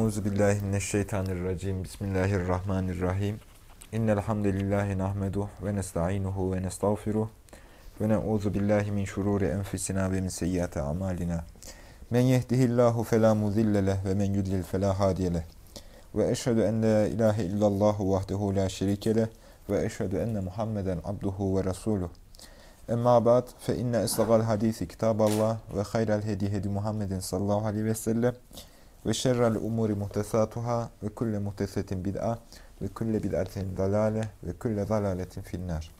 Euzubillahimineşşeytanirracim. Bismillahirrahmanirrahim. İnnel hamdelellahi nahmeduhu ve nestainuhu ve nestağfiruh ve na'uzu billahi min şururi enfusina ve min seyyiati amalina. Men yehdihillahu fela mudille leh ve men yudlil fela hadiye leh. Ve eşhedü en la ilahe illallah vahdehu la şerike leh ve eşhedü enne Muhammeden abduhu ve resuluh. Emma ba'd fe inne esdaqal hadisi kitaballah ve hayral hedi hedi Muhammedin sallallahu aleyhi ve sellem. Ve şerrel umuri muhtesatuhâ ve kulle muhtesetin bid'a ve kulle bid'atin dalâle ve kulle dalâletin finnâr.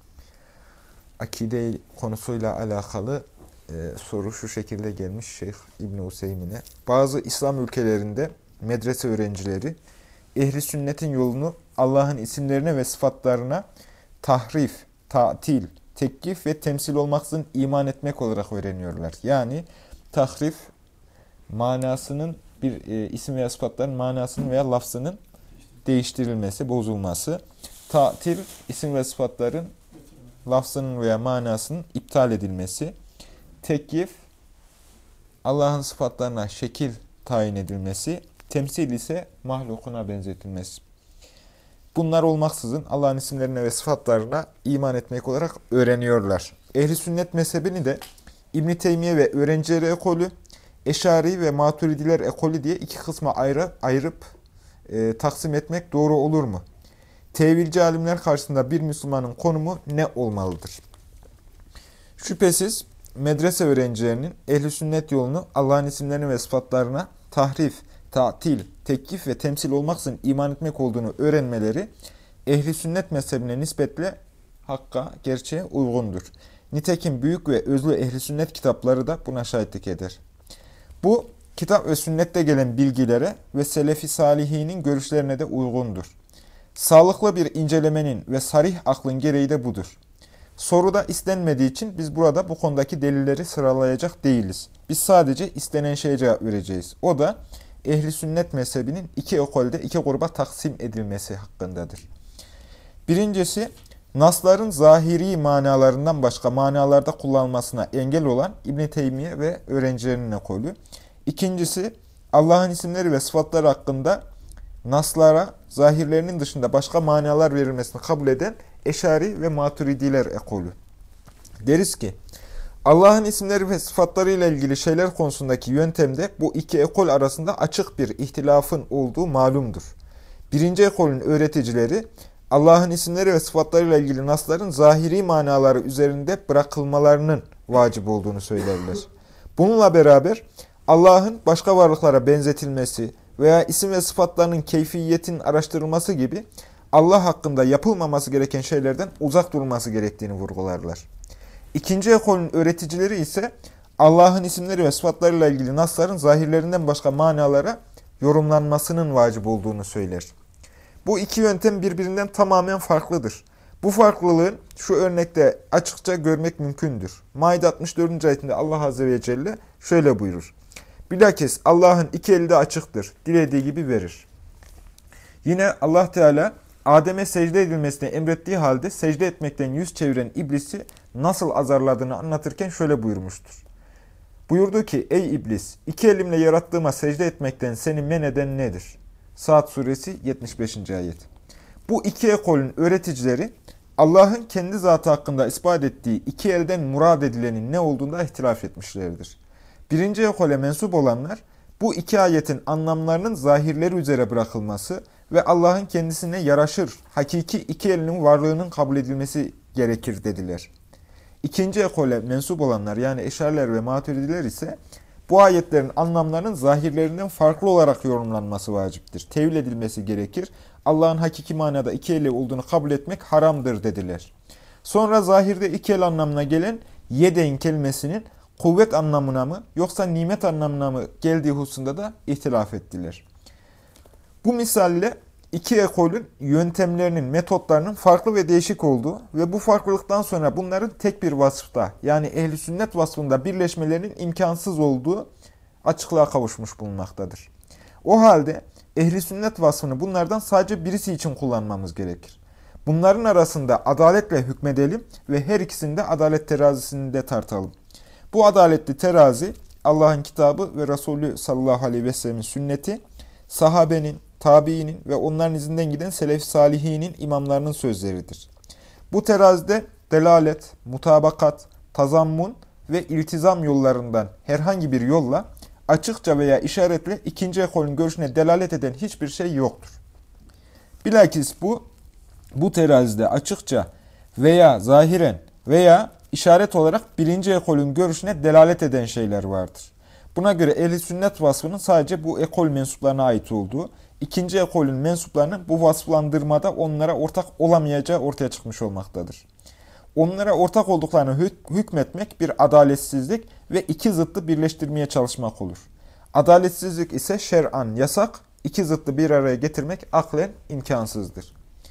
Akide konusuyla alakalı soru şu şekilde gelmiş Şeyh İbn Useymin'e. Bazı İslam ülkelerinde medrese öğrencileri ehli sünnetin yolunu Allah'ın isimlerine ve sıfatlarına tahrif, ta'til, tekkif ve temsil olmaksızın iman etmek olarak öğreniyorlar. Yani tahrif manasının bir isim veya sıfatların manasının veya lafzının değiştirilmesi, bozulması. Ta'til, isim ve sıfatların lafzının veya manasının iptal edilmesi. Tekyif, Allah'ın sıfatlarına şekil tayin edilmesi. Temsil ise mahlukuna benzetilmesi. Bunlar olmaksızın Allah'ın isimlerine ve sıfatlarına iman etmek olarak öğreniyorlar. Ehl-i sünnet mezhebini de İbn-i Teymiye ve öğrencileri ekolü, Eşari ve Maturidiler ekolü diye iki kısma ayırıp taksim etmek doğru olur mu? Tevilci alimler karşısında bir Müslümanın konumu ne olmalıdır? Şüphesiz medrese öğrencilerinin ehl-i sünnet yolunu Allah'ın isimlerine ve sıfatlarına tahrif, ta'til, tekkif ve temsil olmaksızın iman etmek olduğunu öğrenmeleri ehl-i sünnet mezhebine nispetle hakka, gerçeğe uygundur. Nitekim büyük ve özlü ehl-i sünnet kitapları da buna şahitlik eder. Bu, kitap ve sünnette gelen bilgilere ve selefi salihinin görüşlerine de uygundur. Sağlıklı bir incelemenin ve sarih aklın gereği de budur. Soruda istenmediği için biz burada bu konudaki delilleri sıralayacak değiliz. Biz sadece istenen şeye cevap vereceğiz. O da ehl-i sünnet mezhebinin iki ekolde iki gruba taksim edilmesi hakkındadır. Birincisi, nasların zahiri manalarından başka manalarda kullanılmasına engel olan İbn-i Teymiye ve öğrencilerinin ekolü. İkincisi, Allah'ın isimleri ve sıfatları hakkında naslara zahirlerinin dışında başka manalar verilmesini kabul eden Eşari ve Maturidiler ekolü. Deriz ki, Allah'ın isimleri ve sıfatlarıyla ilgili şeyler konusundaki yöntemde bu iki ekol arasında açık bir ihtilafın olduğu malumdur. Birinci ekolün öğreticileri, Allah'ın isimleri ve sıfatlarıyla ilgili nasların zahiri manaları üzerinde bırakılmalarının vacip olduğunu söylerler. Bununla beraber Allah'ın başka varlıklara benzetilmesi veya isim ve sıfatlarının keyfiyetinin araştırılması gibi Allah hakkında yapılmaması gereken şeylerden uzak durulması gerektiğini vurgularlar. İkinci ekolün öğreticileri ise Allah'ın isimleri ve sıfatlarıyla ilgili nasların zahirlerinden başka manalara yorumlanmasının vacip olduğunu söyler. Bu iki yöntem birbirinden tamamen farklıdır. Bu farklılığın şu örnekte açıkça görmek mümkündür. Maide 64. ayetinde Allah Azze ve Celle şöyle buyurur. Bilakis Allah'ın iki eli de açıktır. Dilediği gibi verir. Yine Allah Teala Adem'e secde edilmesini emrettiği halde secde etmekten yüz çeviren iblisi nasıl azarladığını anlatırken şöyle buyurmuştur. Buyurdu ki ey iblis iki elimle yarattığıma secde etmekten seni men eden nedir? Saat suresi 75. ayet. Bu iki ekolün öğreticileri Allah'ın kendi zatı hakkında ispat ettiği iki elden murad edilenin ne olduğunda ihtilaf etmişlerdir. Birinci ekole mensup olanlar bu iki ayetin anlamlarının zahirleri üzere bırakılması ve Allah'ın kendisine yaraşır, hakiki iki elinin varlığının kabul edilmesi gerekir dediler. İkinci ekole mensup olanlar yani Eşariler ve Maturidiler ise bu ayetlerin anlamlarının zahirlerinden farklı olarak yorumlanması vaciptir. Tevil edilmesi gerekir. Allah'ın hakiki manada iki eli olduğunu kabul etmek haramdır dediler. Sonra zahirde iki el anlamına gelen yedeyn kelimesinin kuvvet anlamına mı yoksa nimet anlamına mı geldiği hususunda da ihtilaf ettiler. Bu misalle iki ekolün yöntemlerinin, metotlarının farklı ve değişik olduğu ve bu farklılıktan sonra bunların tek bir vasıfta yani ehl-i sünnet vasfında birleşmelerinin imkansız olduğu açıklığa kavuşmuş bulunmaktadır. O halde ehl-i sünnet vasfını bunlardan sadece birisi için kullanmamız gerekir. Bunların arasında adaletle hükmedelim ve her ikisini de adalet terazisinde tartalım. Bu adaletli terazi Allah'ın kitabı ve Resulü sallallahu aleyhi ve sellemin sünneti, sahabenin, tabiinin ve onların izinden giden selef-i salihinin imamlarının sözleridir. Bu terazide delalet, mutabakat, tazammun ve iltizam yollarından herhangi bir yolla açıkça veya işaretle ikinci ekolün görüşüne delalet eden hiçbir şey yoktur. Bilakis bu terazide açıkça veya zahiren veya işaret olarak birinci ekolün görüşüne delalet eden şeyler vardır. Buna göre ehl-i sünnet vasfının sadece bu ekol mensuplarına ait olduğu, ikinci ekolün mensuplarının bu vasıflandırmada onlara ortak olamayacağı ortaya çıkmış olmaktadır. Onlara ortak olduklarını hükmetmek bir adaletsizlik ve iki zıttı birleştirmeye çalışmak olur. Adaletsizlik ise şer'an yasak, iki zıttı bir araya getirmek aklen imkansızdır.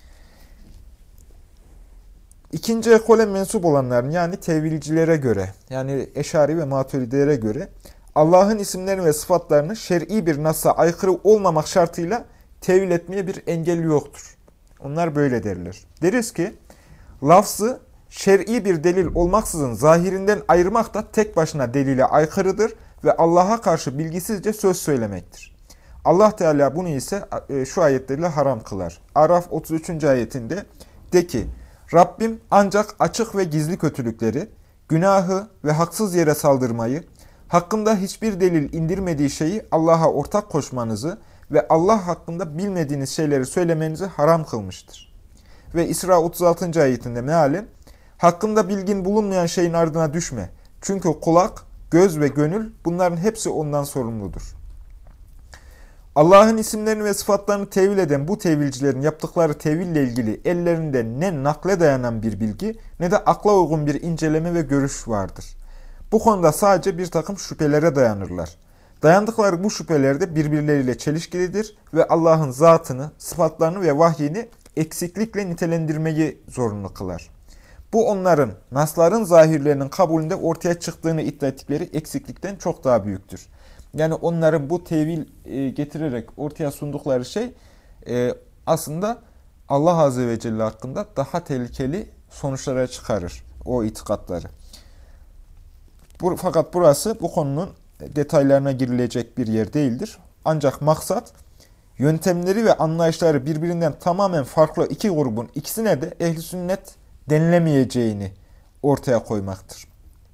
İkinci ekole mensup olanların yani tevilcilere göre, yani Eşari ve Maturidilere göre Allah'ın isimlerini ve sıfatlarını şer'i bir nasa aykırı olmamak şartıyla tevil etmeye bir engel yoktur. Onlar böyle derler. Deriz ki, lafzı şer'i bir delil olmaksızın zahirinden ayırmak da tek başına delile aykırıdır ve Allah'a karşı bilgisizce söz söylemektir. Allah Teala bunu ise şu ayetlerle haram kılar. Araf 33. ayetinde de ki, Rabbim ancak açık ve gizli kötülükleri, günahı ve haksız yere saldırmayı, hakkında hiçbir delil indirmediği şeyi Allah'a ortak koşmanızı ve Allah hakkında bilmediğiniz şeyleri söylemenizi haram kılmıştır. Ve İsra 36. ayetinde mealen, hakkında bilgin bulunmayan şeyin ardına düşme. Çünkü kulak, göz ve gönül bunların hepsi ondan sorumludur. Allah'ın isimlerini ve sıfatlarını tevil eden bu tevilcilerin yaptıkları teville ilgili ellerinde ne nakle dayanan bir bilgi ne de akla uygun bir inceleme ve görüş vardır. Bu konuda sadece bir takım şüphelere dayanırlar. Dayandıkları bu şüpheler de birbirleriyle çelişkilidir ve Allah'ın zatını, sıfatlarını ve vahyini eksiklikle nitelendirmeyi zorunlu kılar. Bu onların, nasların zahirlerinin kabulünde ortaya çıktığını iddia ettikleri eksiklikten çok daha büyüktür. Yani onların bu tevil getirerek ortaya sundukları şey aslında Allah Azze ve Celle hakkında daha tehlikeli sonuçlara çıkarır o itikatları. Fakat burası bu konunun detaylarına girilecek bir yer değildir. Ancak maksat yöntemleri ve anlayışları birbirinden tamamen farklı iki grubun ikisine de ehl-i sünnet denilemeyeceğini ortaya koymaktır.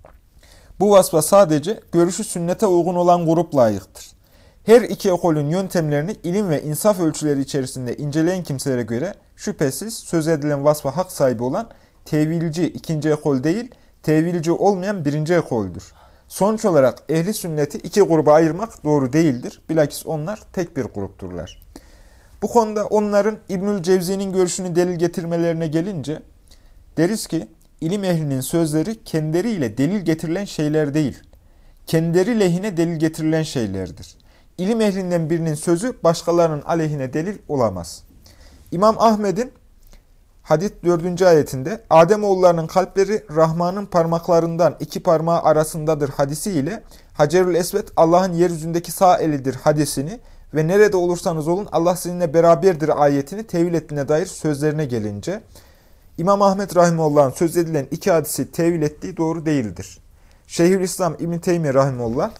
Bu vasfa sadece görüşü sünnete uygun olan grup layıktır. Her iki ekolün yöntemlerini ilim ve insaf ölçüleri içerisinde inceleyen kimselere göre şüphesiz söz edilen vasfa hak sahibi olan tevilci ikinci ekol değil, tevilci olmayan birinci ekoldür. Sonuç olarak ehli sünneti iki gruba ayırmak doğru değildir. Bilakis onlar tek bir grupturlar. Bu konuda onların İbnül Cevzi'nin görüşünü delil getirmelerine gelince deriz ki, İlim ehlinin sözleri kendileriyle delil getirilen şeyler değil, kendileri lehine delil getirilen şeylerdir. İlim ehlinden birinin sözü başkalarının aleyhine delil olamaz. İmam Ahmed'in hadis 4. ayetinde Ademoğullarının kalpleri Rahman'ın parmaklarından iki parmağı arasındadır hadisi ile Hacerül Esved Allah'ın yeryüzündeki sağ elidir hadisini ve nerede olursanız olun Allah sizinle beraberdir ayetini tevil ettiğine dair sözlerine gelince İmam Ahmed Rahimullah'ın söz edilen iki hadisi tevil ettiği doğru değildir. Şeyhülislam İbn-i Teymiye Rahimullah,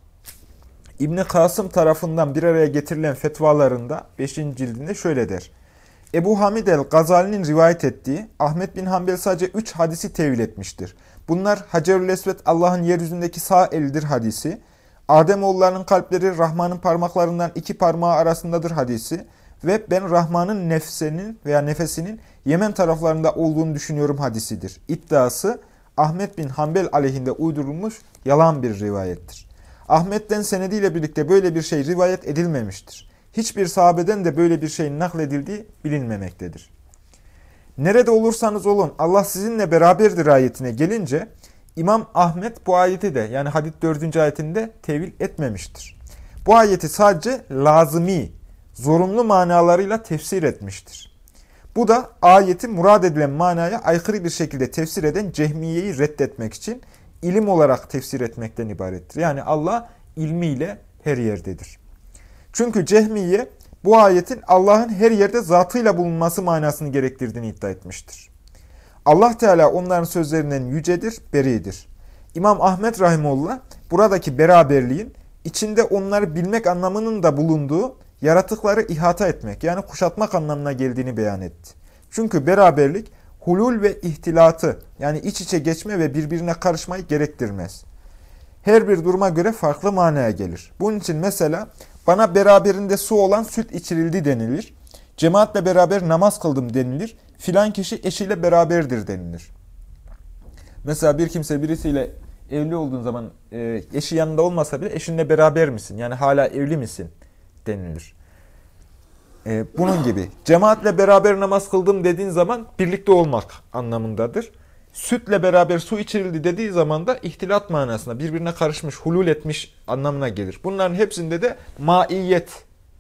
İbn-i Kasım tarafından bir araya getirilen fetvalarında 5. cildinde şöyle der. Ebu Hamid el-Gazali'nin rivayet ettiği Ahmed bin Hanbel sadece 3 hadisi tevil etmiştir. Bunlar Hacerül Esved Allah'ın yeryüzündeki sağ elidir hadisi, Ademoğullarının kalpleri Rahman'ın parmaklarından iki parmağı arasındadır hadisi ve ben Rahman'ın nefesinin Yemen taraflarında olduğunu düşünüyorum hadisidir. İddiası Ahmed bin Hanbel aleyhinde uydurulmuş yalan bir rivayettir. Ahmet'ten senediyle birlikte böyle bir şey rivayet edilmemiştir. Hiçbir sahabeden de böyle bir şeyin nakledildiği bilinmemektedir. Nerede olursanız olun Allah sizinle beraberdir ayetine gelince İmam Ahmed bu ayeti de yani hadis 4. ayetinde tevil etmemiştir. Bu ayeti sadece lazımi, zorunlu manalarıyla tefsir etmiştir. Bu da ayeti murad edilen manaya aykırı bir şekilde tefsir eden Cehmiye'yi reddetmek için ilim olarak tefsir etmekten ibarettir. Yani Allah ilmiyle her yerdedir. Çünkü Cehmiye bu ayetin Allah'ın her yerde zatıyla bulunması manasını gerektirdiğini iddia etmiştir. Allah Teala onların sözlerinden yücedir, beridir. İmam Ahmed Rahimullah buradaki beraberliğin içinde onları bilmek anlamının da bulunduğu yaratıkları ihata etmek yani kuşatmak anlamına geldiğini beyan etti. Çünkü beraberlik hulul ve ihtilatı yani iç içe geçme ve birbirine karışmayı gerektirmez. Her bir duruma göre farklı manaya gelir. Bunun için mesela bana beraberinde su olan süt içirildi denilir. Cemaatle beraber namaz kıldım denilir. Filan kişi eşiyle beraberdir denilir. Mesela bir kimse birisiyle evli olduğun zaman eşi yanında olmasa bile eşinle beraber misin? Yani hala evli misin? Denilir. Bunun gibi. Cemaatle beraber namaz kıldım dediğin zaman birlikte olmak anlamındadır. Sütle beraber su içirildi dediği zaman da ihtilat manasında birbirine karışmış, hulul etmiş anlamına gelir. Bunların hepsinde de maiyet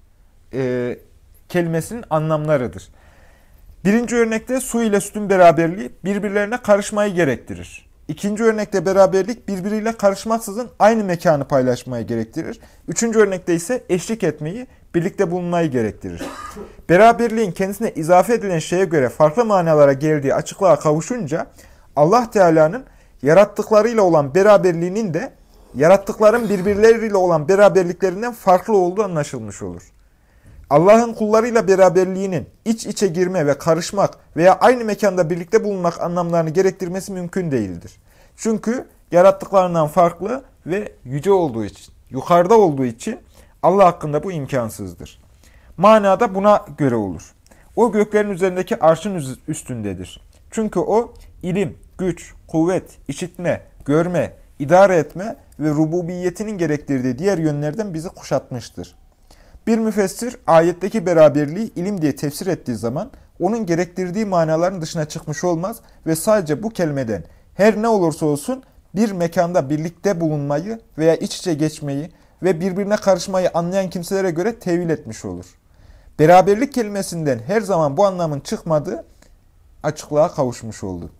kelimesinin anlamlarıdır. Birinci örnekte su ile sütün beraberliği birbirlerine karışmayı gerektirir. İkinci örnekte beraberlik birbiriyle karışmaksızın aynı mekanı paylaşmayı gerektirir. Üçüncü örnekte ise eşlik etmeyi, birlikte bulunmayı gerektirir. Beraberliğin kendisine izafe edilen şeye göre farklı manalara geldiği açıklığa kavuşunca Allah Teala'nın yarattıklarıyla olan beraberliğinin de yarattıkların birbirleriyle olan beraberliklerinden farklı olduğu anlaşılmış olur. Allah'ın kullarıyla beraberliğinin iç içe girme ve karışmak veya aynı mekanda birlikte bulunmak anlamlarını gerektirmesi mümkün değildir. Çünkü yarattıklarından farklı ve yüce olduğu için, yukarıda olduğu için Allah hakkında bu imkansızdır. Manada buna göre olur. O göklerin üzerindeki arşın üstündedir. Çünkü o ilim, güç, kuvvet, işitme, görme, idare etme ve rububiyetinin gerektirdiği diğer yönlerden bizi kuşatmıştır. Bir müfessir ayetteki beraberliği ilim diye tefsir ettiği zaman onun gerektirdiği manaların dışına çıkmış olmaz ve sadece bu kelimeden her ne olursa olsun bir mekanda birlikte bulunmayı veya iç içe geçmeyi ve birbirine karışmayı anlayan kimselere göre tevil etmiş olur. Beraberlik kelimesinden her zaman bu anlamın çıkmadığı açıklığa kavuşmuş oldu.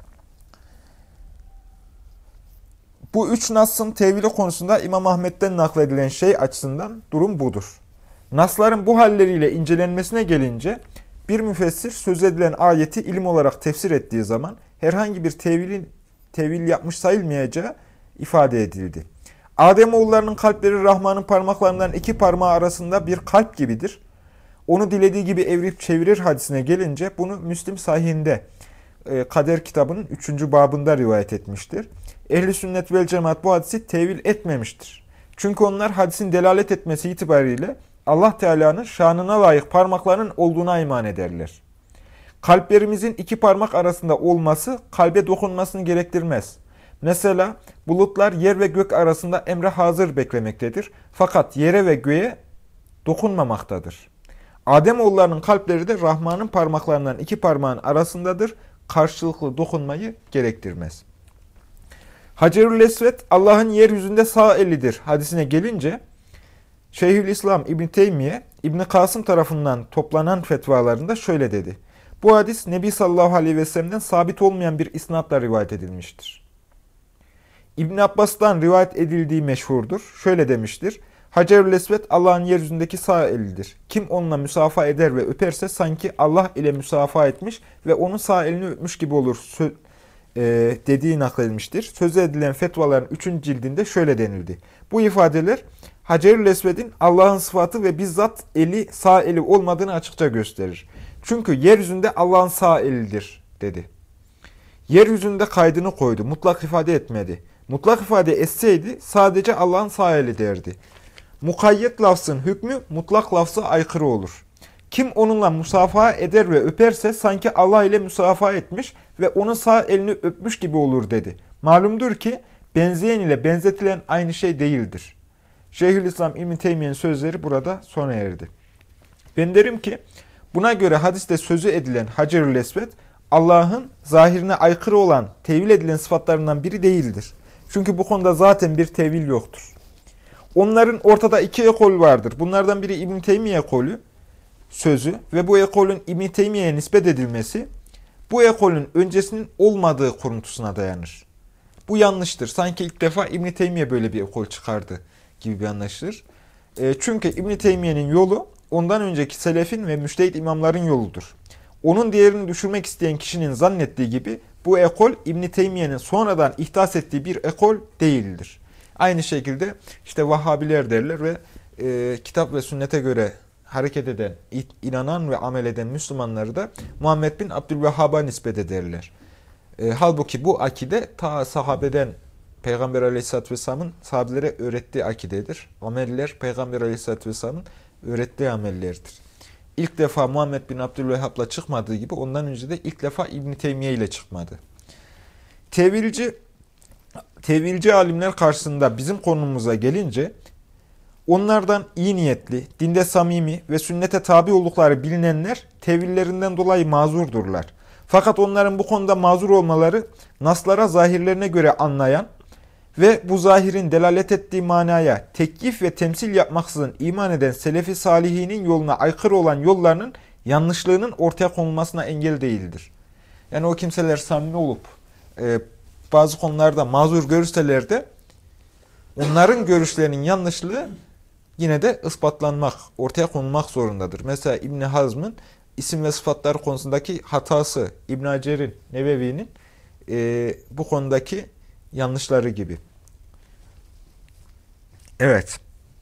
Bu üç nasın tevili konusunda İmam Ahmet'ten nakledilen şey açısından durum budur. Nasların bu halleriyle incelenmesine gelince bir müfessir söz edilen ayeti ilim olarak tefsir ettiği zaman herhangi bir tevil yapmış sayılmayacağı ifade edildi. Ademoğullarının kalpleri Rahman'ın parmaklarından iki parmağı arasında bir kalp gibidir. Onu dilediği gibi evirip çevirir hadisine gelince bunu Müslim Sahih'inde Kader kitabının 3. babında rivayet etmiştir. Ehl-i sünnet vel cemaat bu hadisi tevil etmemiştir. Çünkü onlar hadisin delalet etmesi itibariyle Allah Teala'nın şanına layık parmaklarının olduğuna iman ederler. Kalplerimizin iki parmak arasında olması kalbe dokunmasını gerektirmez. Mesela bulutlar yer ve gök arasında emre hazır beklemektedir. Fakat yere ve göğe dokunmamaktadır. Ademoğullarının kalpleri de Rahman'ın parmaklarından iki parmağın arasındadır. Karşılıklı dokunmayı gerektirmez. Hacerül-Esved Allah'ın yeryüzünde sağ elidir hadisine gelince Şeyhülislam İbn Teymiye, İbn Kasım tarafından toplanan fetvalarında şöyle dedi. Bu hadis Nebi sallallahu aleyhi ve sellem'den sabit olmayan bir isnatla rivayet edilmiştir. İbn Abbas'tan rivayet edildiği meşhurdur. Şöyle demiştir. Hacerül-Esved Allah'ın yeryüzündeki sağ elidir. Kim onunla müsafaha eder ve öperse sanki Allah ile müsafaha etmiş ve onun sağ elini öpmüş gibi olur dediği nakledilmiştir. Söz edilen fetvaların 3. cildinde şöyle denildi. Bu ifadeler Hacerül-Esved'in Allah'ın sıfatı ve bizzat eli sağ eli olmadığını açıkça gösterir. Çünkü yeryüzünde Allah'ın sağ elidir dedi. Yeryüzünde kaydını koydu. Mutlak ifade etmedi. Mutlak ifade etseydi sadece Allah'ın sağ eli derdi. Mukayyet lafzın hükmü mutlak lafza aykırı olur. Kim onunla musafaha eder ve öperse sanki Allah ile musafaha etmiş ve onun sağ elini öpmüş gibi olur dedi. Malumdur ki benzeyen ile benzetilen aynı şey değildir. Şeyhülislam İbn Teymiye'nin sözleri burada sona erdi. Ben derim ki buna göre hadiste sözü edilen Hacerül-Esved Allah'ın zahirine aykırı olan tevil edilen sıfatlarından biri değildir. Çünkü bu konuda zaten bir tevil yoktur. Onların ortada iki ekol vardır. Bunlardan biri İbn Teymiye ekolü sözü ve bu ekolün İbn Teymiye'ye nispet edilmesi bu ekolün öncesinin olmadığı kuruntusuna dayanır. Bu yanlıştır. Sanki ilk defa İbn Teymiye böyle bir ekol çıkardı gibi bir anlaşılır. Çünkü İbn Teymiye'nin yolu ondan önceki selefin ve müştehit imamların yoludur. Onun değerini düşürmek isteyen kişinin zannettiği gibi bu ekol İbn Teymiye'nin sonradan ihdas ettiği bir ekol değildir. Aynı şekilde işte Vahhabiler derler ve kitap ve sünnete göre hareket eden, inanan ve amel eden Müslümanları da Muhammed bin Abdülvehhab'a nispet ederler. Halbuki bu akide ta sahabeden Peygamber Aleyhisselatü Vesselam'ın sahabelere öğrettiği akidedir. Ameller Peygamber Aleyhisselatü Vesselam'ın öğrettiği amellerdir. İlk defa Muhammed bin Abdülvehhab'la çıkmadığı gibi ondan önce de ilk defa İbn-i Teymiye ile çıkmadı. Tevilci alimler karşısında bizim konumuza gelince onlardan iyi niyetli, dinde samimi ve sünnete tabi oldukları bilinenler tevillerinden dolayı mazurdurlar. Fakat onların bu konuda mazur olmaları naslara zahirlerine göre anlayan ve bu zahirin delalet ettiği manaya tekyif ve temsil yapmaksızın iman eden Selefi Salihinin yoluna aykırı olan yollarının yanlışlığının ortaya konulmasına engel değildir. Yani o kimseler samimi olup bazı konularda mazur görürseler de onların görüşlerinin yanlışlığı yine de ispatlanmak, ortaya konulmak zorundadır. Mesela İbn Hazm'ın isim ve sıfatlar konusundaki hatası, İbn Hacer'in, Nevevi'nin bu konudaki yanlışları gibi. Evet.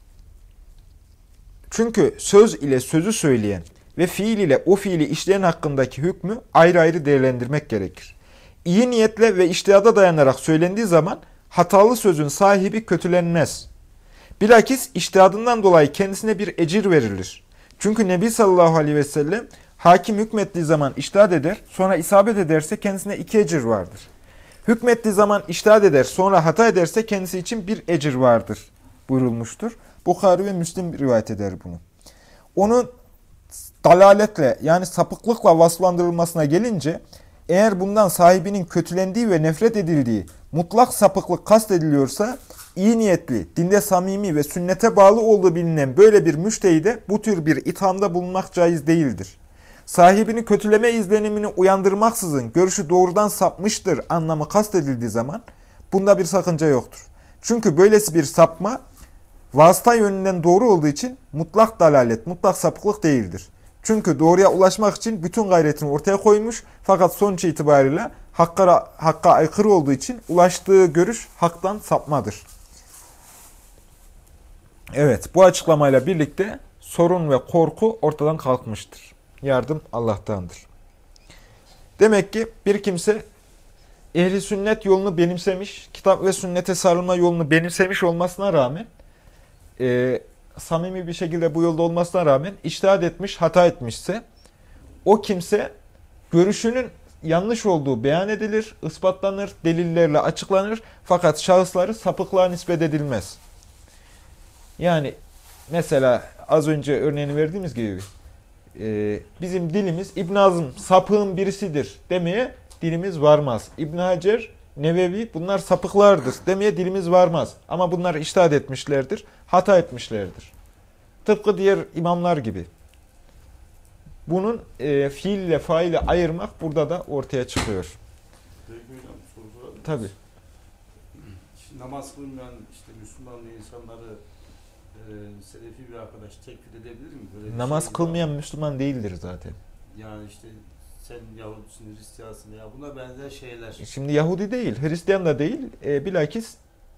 Çünkü söz ile sözü söyleyen ve fiil ile o fiili işleyen hakkındaki hükmü ayrı ayrı değerlendirmek gerekir. İyi niyetle ve içtihada dayanarak söylendiği zaman hatalı sözün sahibi kötülenmez. Bilakis içtihadından dolayı kendisine bir ecir verilir. Çünkü Nebi sallallahu aleyhi ve sellem hakim hükmettiği zaman içtihat eder, sonra isabet ederse kendisine 2 ecir vardır. Hükmettiği zaman içtihat eder, sonra hata ederse kendisi için 1 ecir vardır buyurulmuştur. Bukhari ve Müslim rivayet eder bunu. Onun dalaletle yani sapıklıkla vasflandırılmasına gelince eğer bundan sahibinin kötülendiği ve nefret edildiği mutlak sapıklık kastediliyorsa iyi niyetli, dinde samimi ve sünnete bağlı olduğu bilinen böyle bir müştehide bu tür bir ithamda bulunmak caiz değildir. Sahibini kötüleme izlenimini uyandırmaksızın görüşü doğrudan sapmıştır anlamı kastedildiği zaman bunda bir sakınca yoktur. Çünkü böylesi bir sapma vasıta yönünden doğru olduğu için mutlak dalalet, mutlak sapıklık değildir. Çünkü doğruya ulaşmak için bütün gayretini ortaya koymuş fakat sonuç itibariyle hakka aykırı olduğu için ulaştığı görüş haktan sapmadır. Evet, bu açıklamayla birlikte sorun ve korku ortadan kalkmıştır. Yardım Allah'tandır. Demek ki bir kimse ehli sünnet yolunu benimsemiş, kitap ve sünnete sarılma yolunu benimsemiş olmasına rağmen, samimi bir şekilde bu yolda olmasına rağmen içtihat etmiş, hata etmişse, o kimse görüşünün yanlış olduğu beyan edilir, ispatlanır, delillerle açıklanır fakat şahısları sapıklığa nispet edilmez. Yani mesela az önce örneğini verdiğimiz gibi bizim dilimiz İbn Hazm sapığın birisidir demeye dilimiz varmaz. İbn Hacer, Nevevi bunlar sapıklardır demeye dilimiz varmaz. Ama bunlar içtihat etmişlerdir, hata etmişlerdir. Tıpkı diğer imamlar gibi. Bunun fiil ile faile ayırmak burada da ortaya çıkıyor. Peki hocam, soru sorabilir Tabii. Namaz kılmayan Müslüman insanları Selefi bir arkadaş tekfir edebilir mi? Böyle Namaz kılmayan Müslüman değildir zaten. Yani sen Yahudisin, Hristiyansın ya buna benzer şeyler. Şimdi Yahudi değil, Hristiyan da değil. Bilakis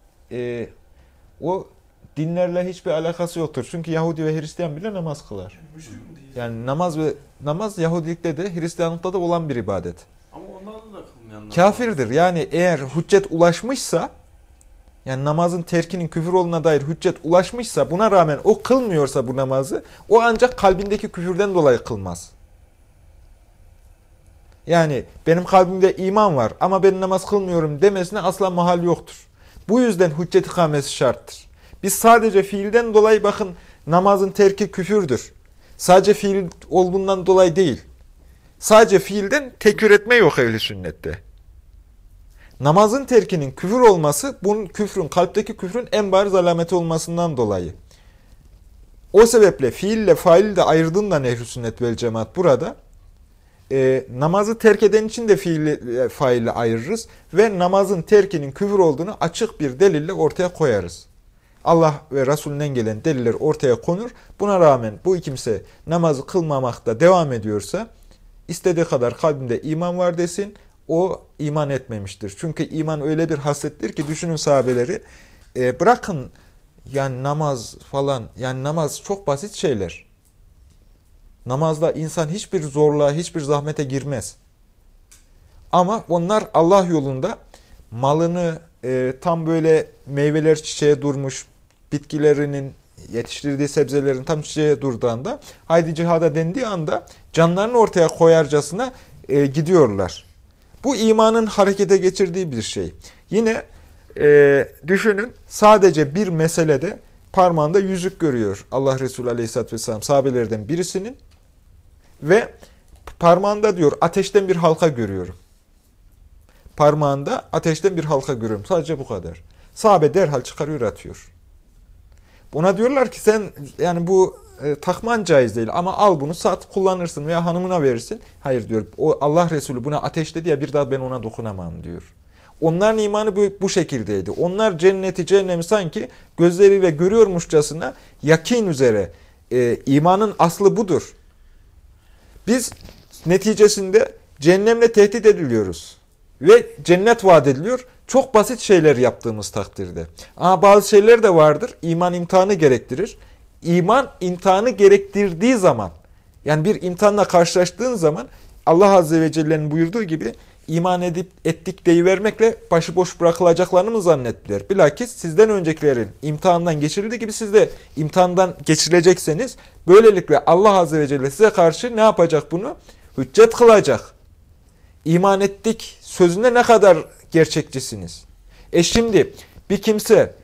o dinlerle hiçbir alakası yoktur. Çünkü Yahudi ve Hristiyan bile namaz kılar. Yani namaz Yahudilikte de Hristiyanlıkta da olan bir ibadet. Ama onlarla da kılmayanlar Kafirdir. Yani eğer hüccet ulaşmışsa, yani namazın terkinin küfür olduğuna dair hüccet ulaşmışsa, buna rağmen o kılmıyorsa bu namazı, o ancak kalbindeki küfürden dolayı kılmaz. Yani benim kalbimde iman var ama ben namaz kılmıyorum demesine asla mahal yoktur. Bu yüzden hüccet ikamesi şarttır. Biz sadece fiilden dolayı bakın namazın terki küfürdür. Sadece fiil olduğundan dolayı değil. Sadece fiilden tekfir etme yok ehl-i sünnette. Namazın terkinin küfür olması bunun kalpteki küfrün en bariz alameti olmasından dolayı. O sebeple fiille faili de ayırdığında ehl-i sünnet vel cemaat burada namazı terk eden için de fiille faili ayırırız ve namazın terkinin küfür olduğunu açık bir delille ortaya koyarız. Allah ve Resulünden gelen deliller ortaya konur. Buna rağmen bu kimse namazı kılmamakta devam ediyorsa istediği kadar kalbinde iman var desin, o iman etmemiştir. Çünkü iman öyle bir haslettir ki düşünün sahabeleri bırakın yani namaz falan, yani namaz çok basit şeyler. Namazda insan hiçbir zorluğa, hiçbir zahmete girmez. Ama onlar Allah yolunda malını tam böyle meyveler çiçeğe durmuş, bitkilerinin yetiştirdiği sebzelerin tam çiçeğe durduğunda, haydi cihada dendiği anda canlarını ortaya koyarcasına gidiyorlar. Bu imanın harekete geçirdiği bir şey. Yine düşünün, sadece bir meselede parmağında yüzük görüyor Allah Resulü Aleyhisselatü Vesselam sahabelerden birisinin ve parmağında diyor ateşten bir halka görüyorum. Parmağında ateşten bir halka görüyorum. Sadece bu kadar. Sahabe derhal çıkarıyor, atıyor. Buna diyorlar ki sen yani bu takman caiz değil ama al bunu sat, kullanırsın veya hanımına verirsin. Hayır diyor. O Allah Resulü buna ateş dedi ya, bir daha ben ona dokunamam diyor. Onların imanı bu şekildeydi. Onlar cenneti, cehennemi sanki gözleriyle görüyormuşçasına yakin üzere. İmanın aslı budur. Biz neticesinde cehennemle tehdit ediliyoruz. Ve cennet vaat ediliyor. Çok basit şeyler yaptığımız takdirde. Ama bazı şeyler de vardır. İman imtihanı gerektirir. İman imtihanı gerektirdiği zaman, yani bir imtihanla karşılaştığın zaman Allah Azze ve Celle'nin buyurduğu gibi iman ettik deyivermekle başıboş bırakılacaklarını mı zannettiler? Bilakis sizden öncekilerin imtihandan geçirildiği gibi siz de imtihandan geçirilecekseniz, böylelikle Allah Azze ve Celle size karşı ne yapacak bunu? Hüccet kılacak. İman ettik sözünde ne kadar gerçekçisiniz? Şimdi bir kimse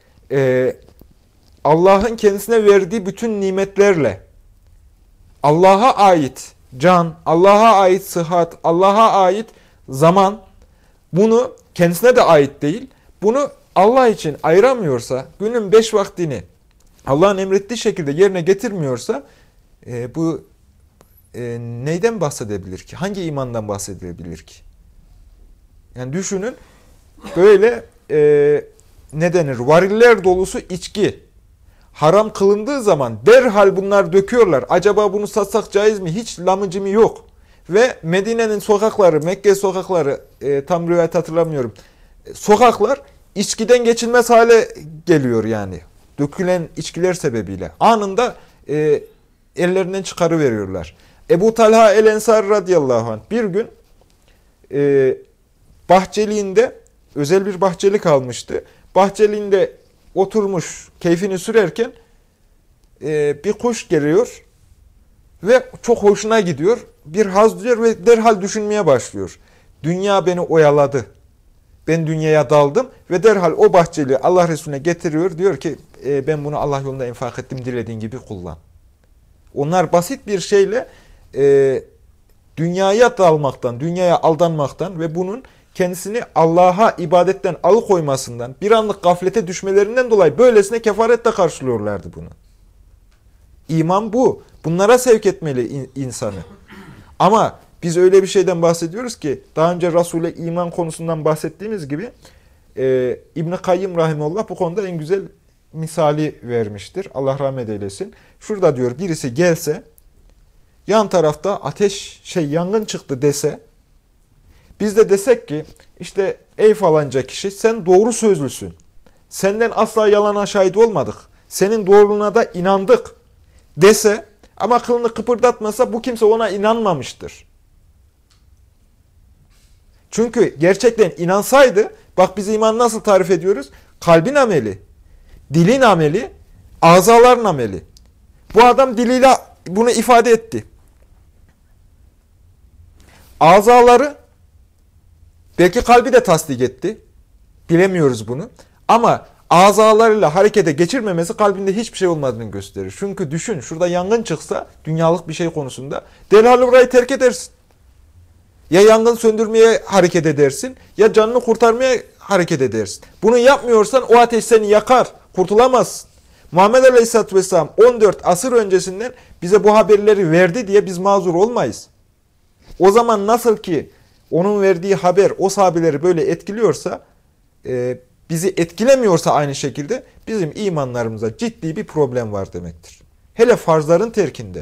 Allah'ın kendisine verdiği bütün nimetlerle Allah'a ait can, Allah'a ait sıhhat, Allah'a ait zaman, bunu kendisine de ait değil, bunu Allah için ayıramıyorsa, günün 5 vaktini Allah'ın emrettiği şekilde yerine getirmiyorsa bu neyden bahsedebilir ki? Hangi imandan bahsedebilir ki? Yani düşünün, böyle ne denir? Variller dolusu içki haram kılındığı zaman derhal bunlar döküyorlar. Acaba bunu satsak caiz mi? Hiç lamıcımı yok. Ve Medine'nin sokakları, Mekke sokakları, tam rivayet hatırlamıyorum. Sokaklar içkiden geçilmez hale geliyor yani. Dökülen içkiler sebebiyle. Anında ellerinden çıkarıveriyorlar. Ebu Talha el-Ensari radıyallahu anh bir gün bahçeliğinde, özel bir bahçelik almıştı. Bahçeliğinde oturmuş, keyfini sürerken bir kuş geliyor ve çok hoşuna gidiyor. Bir haz duyuyor ve derhal düşünmeye başlıyor. Dünya beni oyaladı. Ben dünyaya daldım ve derhal o bahçeliği Allah Resulüne getiriyor. Diyor ki ben bunu Allah yolunda infak ettim, dilediğin gibi kullan. Onlar basit bir şeyle dünyaya dalmaktan, dünyaya aldanmaktan ve bunun kendisini Allah'a ibadetten alıkoymasından, bir anlık gaflete düşmelerinden dolayı böylesine kefaretle karşılıyorlardı bunu. İman bu. Bunlara sevk etmeli insanı. Ama biz öyle bir şeyden bahsediyoruz ki, daha önce Resul'e iman konusundan bahsettiğimiz gibi İbn-i Kayyım Rahimullah bu konuda en güzel misali vermiştir. Allah rahmet eylesin. Şurada diyor, birisi gelse, yan tarafta yangın çıktı dese, biz de desek ki, işte ey falanca kişi sen doğru sözlüsün. Senden asla yalana şahit olmadık. Senin doğruluğuna da inandık dese ama kılını kıpırdatmasa bu kimse ona inanmamıştır. Çünkü gerçekten inansaydı, bak biz imanı nasıl tarif ediyoruz? Kalbin ameli, dilin ameli, azaların ameli. Bu adam diliyle bunu ifade etti. Azaları, belki kalbi de tasdik etti. Bilemiyoruz bunu. Ama azalarıyla harekete geçirmemesi kalbinde hiçbir şey olmadığını gösterir. Çünkü düşün, şurada yangın çıksa dünyalık bir şey konusunda derhal orayı terk edersin. Ya yangın söndürmeye hareket edersin ya canını kurtarmaya hareket edersin. Bunu yapmıyorsan o ateş seni yakar, kurtulamazsın. Muhammed Aleyhisselatü Vesselam 14 asır öncesinden bize bu haberleri verdi diye biz mazur olmayız. O zaman nasıl ki onun verdiği haber o sahabeleri böyle etkiliyorsa, bizi etkilemiyorsa aynı şekilde bizim imanlarımıza ciddi bir problem var demektir. Hele farzların terkinde.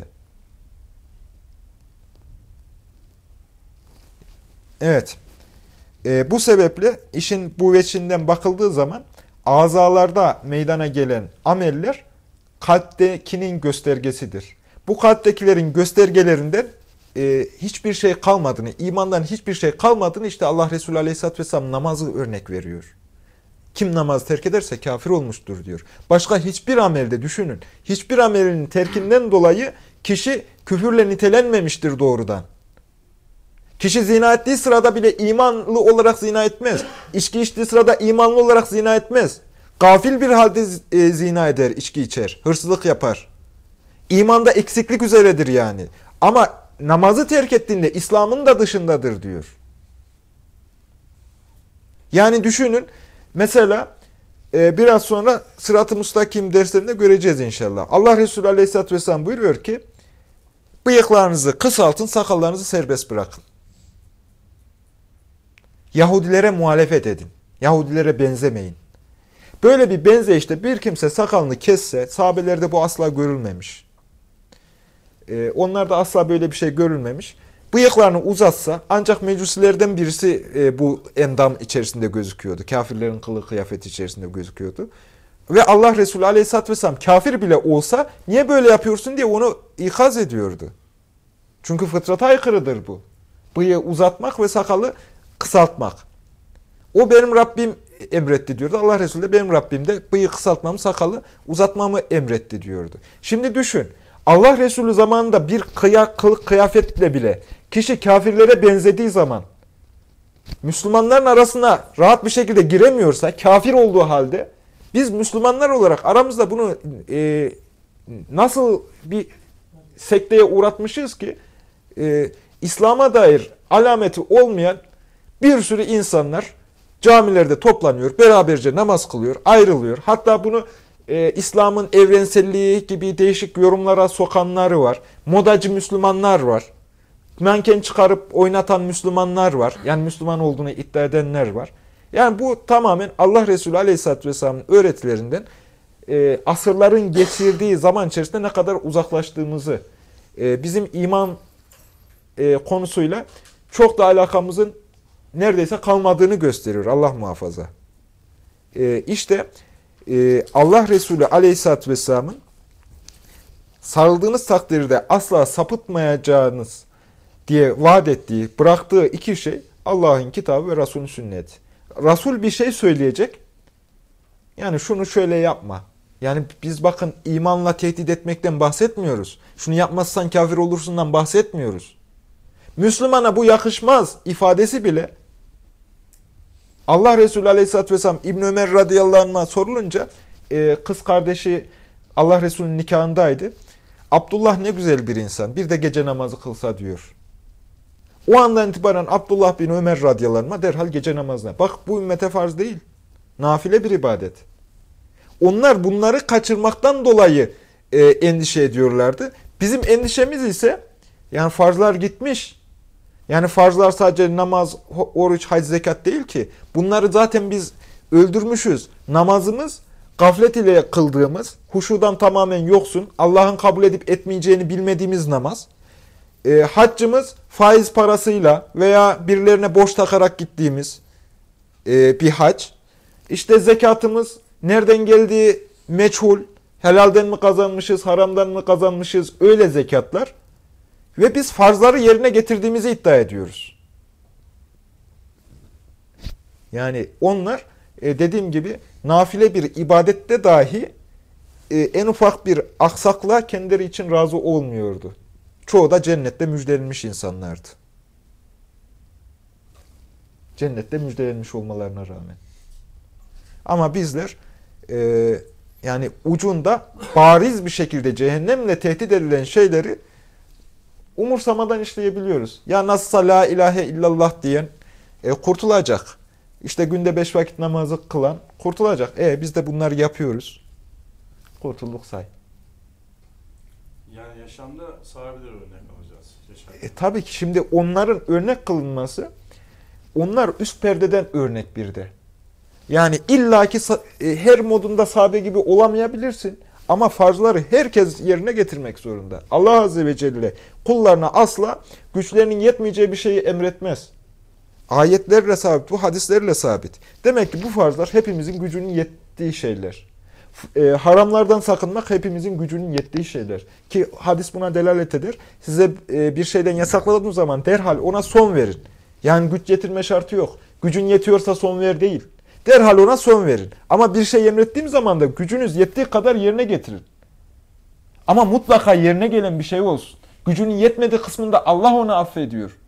Evet, bu sebeple işin bu veçinden bakıldığı zaman azalarda meydana gelen ameller kalptekinin göstergesidir. bu kalptekilerin göstergelerinden hiçbir şey kalmadığını, imandan hiçbir şey kalmadığını işte Allah Resulü Aleyhisselatü Vesselam namazı örnek veriyor. Kim namaz terk ederse kafir olmuştur diyor. Başka hiçbir amelde düşünün. Hiçbir amelin terkinden dolayı kişi küfürle nitelenmemiştir doğrudan. Kişi zina ettiği sırada bile imanlı olarak zina etmez. İçki içtiği sırada imanlı olarak zina etmez. Gafil bir halde zina eder, içki içer, hırsızlık yapar. İmanda eksiklik üzeredir yani. Ama namazı terk ettiğinde İslam'ın da dışındadır diyor. Yani düşünün, mesela biraz sonra Sırat-ı Müstakim derslerinde göreceğiz inşallah. Allah Resulü Aleyhisselatü Vesselam buyuruyor ki, bıyıklarınızı kısaltın, sakallarınızı serbest bırakın. Yahudilere muhalefet edin. Yahudilere benzemeyin. Böyle bir benzeyişte bir kimse sakalını kesse, sahabelerde bu asla görülmemiş. Onlarda asla böyle bir şey görülmemiş. Bıyıklarını uzatsa, ancak mecusilerden birisi bu endam içerisinde gözüküyordu. Kafirlerin kılığı kıyafeti içerisinde gözüküyordu. Ve Allah Resulü Aleyhisselatü Vesselam kafir bile olsa, niye böyle yapıyorsun diye onu ikaz ediyordu. Çünkü fıtrata aykırıdır bu. Bıyığı uzatmak ve sakalı kısaltmak. O benim Rabbim emretti diyordu. Allah Resulü de benim Rabbim de bıyığı kısaltmamı, sakalı uzatmamı emretti diyordu. Şimdi düşün. Allah Resulü zamanında bir kılık kıyafetle bile kişi kafirlere benzediği zaman Müslümanların arasına rahat bir şekilde giremiyorsa, kafir olduğu halde biz Müslümanlar olarak aramızda bunu nasıl bir sekteye uğratmışız ki İslam'a dair alameti olmayan bir sürü insanlar camilerde toplanıyor, beraberce namaz kılıyor, ayrılıyor. Hatta bunu İslam'ın evrenselliği gibi değişik yorumlara sokanları var. Modacı Müslümanlar var. Manken çıkarıp oynatan Müslümanlar var. Yani Müslüman olduğunu iddia edenler var. Yani bu tamamen Allah Resulü Aleyhisselatü Vesselam'ın öğretilerinden asırların geçirdiği zaman içerisinde ne kadar uzaklaştığımızı, bizim iman konusuyla çok da alakamızın neredeyse kalmadığını gösteriyor. Allah muhafaza. İşte Allah Resulü Aleyhisselatü Vesselam'ın sarıldığınız takdirde asla sapıtmayacağınız diye vaat ettiği, bıraktığı iki şey Allah'ın kitabı ve Resul'ün sünneti. Resul bir şey söyleyecek. Yani şunu şöyle yapma. Yani biz bakın imanla tehdit etmekten bahsetmiyoruz. Şunu yapmazsan kafir olursundan bahsetmiyoruz. Müslümana bu yakışmaz ifadesi bile Allah Resulü Aleyhisselatü Vesselam İbn Ömer radıyallahu anh'a sorulunca kız kardeşi Allah Resulü'nün nikahındaydı. Abdullah ne güzel bir insan. Bir de gece namazı kılsa diyor. O andan itibaren Abdullah bin Ömer radıyallahu anh'a derhal gece namazına. Bak bu ümmete farz değil. Nafile bir ibadet. Onlar bunları kaçırmaktan dolayı endişe ediyorlardı. Bizim endişemiz ise yani farzlar gitmiş. Yani farzlar sadece namaz, oruç, hac, zekat değil ki. Bunları zaten biz öldürmüşüz. Namazımız gaflet ile kıldığımız, huşudan tamamen yoksun, Allah'ın kabul edip etmeyeceğini bilmediğimiz namaz. Haccımız faiz parasıyla veya birilerine borç takarak gittiğimiz bir hac. İşte zekatımız nereden geldiği meçhul, helalden mi kazanmışız, haramdan mı kazanmışız, öyle zekatlar. Ve biz farzları yerine getirdiğimizi iddia ediyoruz. Yani onlar dediğim gibi nafile bir ibadette dahi en ufak bir aksaklığa kendileri için razı olmuyordu. Çoğu da cennette müjdelenmiş insanlardı. Cennette müjdelenmiş olmalarına rağmen. Ama bizler yani ucunda bariz bir şekilde cehennemle tehdit edilen şeyleri umursamadan işleyebiliyoruz. Ya nasılsa la ilahe illallah diyen kurtulacak. İşte günde 5 vakit namazı kılan kurtulacak. Biz de bunları yapıyoruz. Kurtulduk say. Yani yaşamda sahabeler örnek alacağız. Tabii ki şimdi onların örnek kılınması, onlar üst perdeden örnek bir de. Yani illaki her modunda sahabe gibi olamayabilirsin. Ama farzları herkes yerine getirmek zorunda. Allah Azze ve Celle kullarına asla güçlerinin yetmeyeceği bir şeyi emretmez. Ayetlerle sabit, bu hadislerle sabit. Demek ki bu farzlar hepimizin gücünün yettiği şeyler. Haramlardan sakınmak hepimizin gücünün yettiği şeyler. Ki hadis buna delalet eder. Size bir şeyden yasakladığınız zaman derhal ona son verin. Yani güç getirme şartı yok. Gücün yetiyorsa son ver değil. Derhal ona son verin. Ama bir şey emrettiğim zaman da gücünüz yettiği kadar yerine getirin. Ama mutlaka yerine gelen bir şey olsun. Gücünün yetmediği kısmında Allah onu affediyor.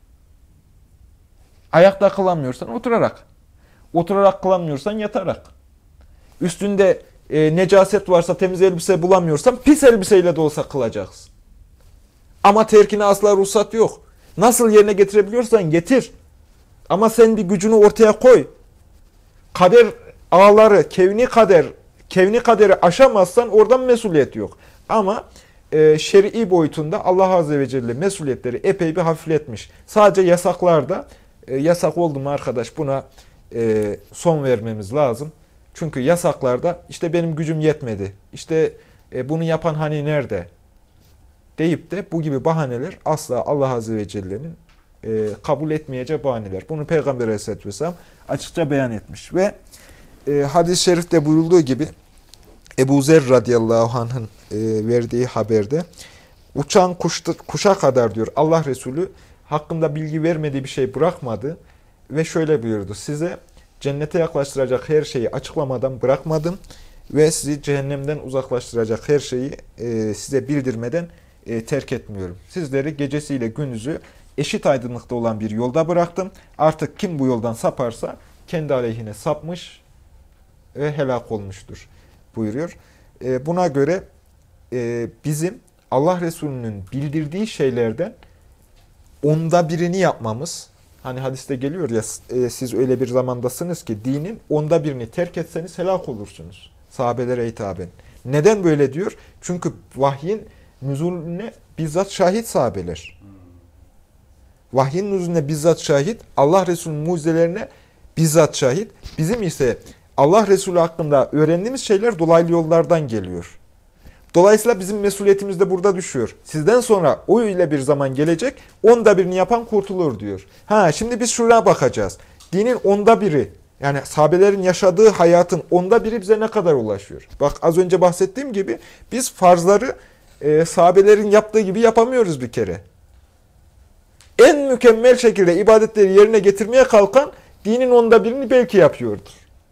Ayakta kılamıyorsan oturarak. Oturarak kılamıyorsan yatarak. Üstünde necaset varsa, temiz elbise bulamıyorsan pis elbiseyle de olsa kılacaksın. Ama terkine asla ruhsat yok. Nasıl yerine getirebiliyorsan getir. Ama sen bir gücünü ortaya koy. Kader ağları, kevni kaderi aşamazsan oradan mesuliyet yok. Ama şer'i boyutunda Allah Azze ve Celle mesuliyetleri epey bir hafifletmiş. Sadece yasaklarda, yasak oldu mu arkadaş buna son vermemiz lazım. Çünkü yasaklarda işte benim gücüm yetmedi, işte bunu yapan hani nerede deyip de bu gibi bahaneler asla Allah Azze ve Celle'nin kabul etmeyeceği bahaneler. Bunu Peygamber Aleyhisselatü Vesselam açıkça beyan etmiş. Ve hadis-i şerifte buyurulduğu gibi Ebu Zer radıyallahu anh'ın verdiği haberde uçan kuşa kadar diyor Allah Resulü hakkında bilgi vermediği bir şey bırakmadı ve şöyle buyurdu: size cennete yaklaştıracak her şeyi açıklamadan bırakmadım ve sizi cehennemden uzaklaştıracak her şeyi size bildirmeden terk etmiyorum. Sizleri gecesiyle gündüzü eşit aydınlıkta olan bir yolda bıraktım. Artık kim bu yoldan saparsa kendi aleyhine sapmış ve helak olmuştur buyuruyor. Buna göre bizim Allah Resulü'nün bildirdiği şeylerden onda birini yapmamız, hani hadiste geliyor ya siz öyle bir zamandasınız ki dinin onda birini terk etseniz helak olursunuz. Sahabelere hitaben. Neden böyle diyor? Çünkü vahyin nüzulüne bizzat şahit sahabeler. Vahyin nüzulüne bizzat şahit, Allah Resulü'nün mucizelerine bizzat şahit. Bizim ise Allah Resulü hakkında öğrendiğimiz şeyler dolaylı yollardan geliyor. Dolayısıyla bizim mesuliyetimiz de burada düşüyor. Sizden sonra o ile bir zaman gelecek, onda birini yapan kurtulur diyor. Şimdi biz şuraya bakacağız. Dinin onda biri, yani sahabelerin yaşadığı hayatın onda biri bize ne kadar ulaşıyor? Bak az önce bahsettiğim gibi biz farzları sahabelerin yaptığı gibi yapamıyoruz bir kere. En mükemmel şekilde ibadetleri yerine getirmeye kalkan dinin onda birini belki yapıyordur.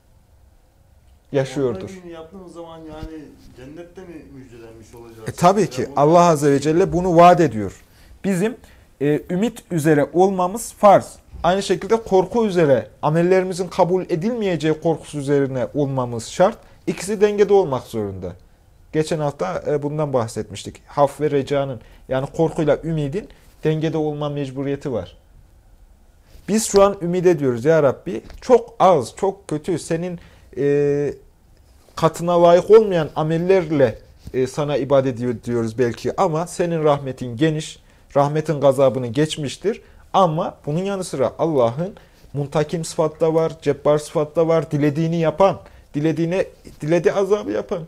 Yaşıyordur. Yaptığın zaman yani cennette mi müjdelenmiş olacağız? Tabii ki Allah Azze ve Celle bunu vaat ediyor. Bizim ümit üzere olmamız farz. Aynı şekilde korku üzere, amellerimizin kabul edilmeyeceği korkusu üzerine olmamız şart. İkisi dengede olmak zorunda. Geçen hafta bundan bahsetmiştik. Haf ve recanın, yani korkuyla ümidin dengede olma mecburiyeti var. Biz şu an ümit ediyoruz ya Rabbi. Çok az, çok kötü, senin katına layık olmayan amellerle sana ibadet ediyoruz belki ama senin rahmetin geniş, rahmetin gazabını geçmiştir. Ama bunun yanı sıra Allah'ın muntakim sıfatı da var, cebbar sıfatı da var, dilediğini yapan, dilediği azabı yapan.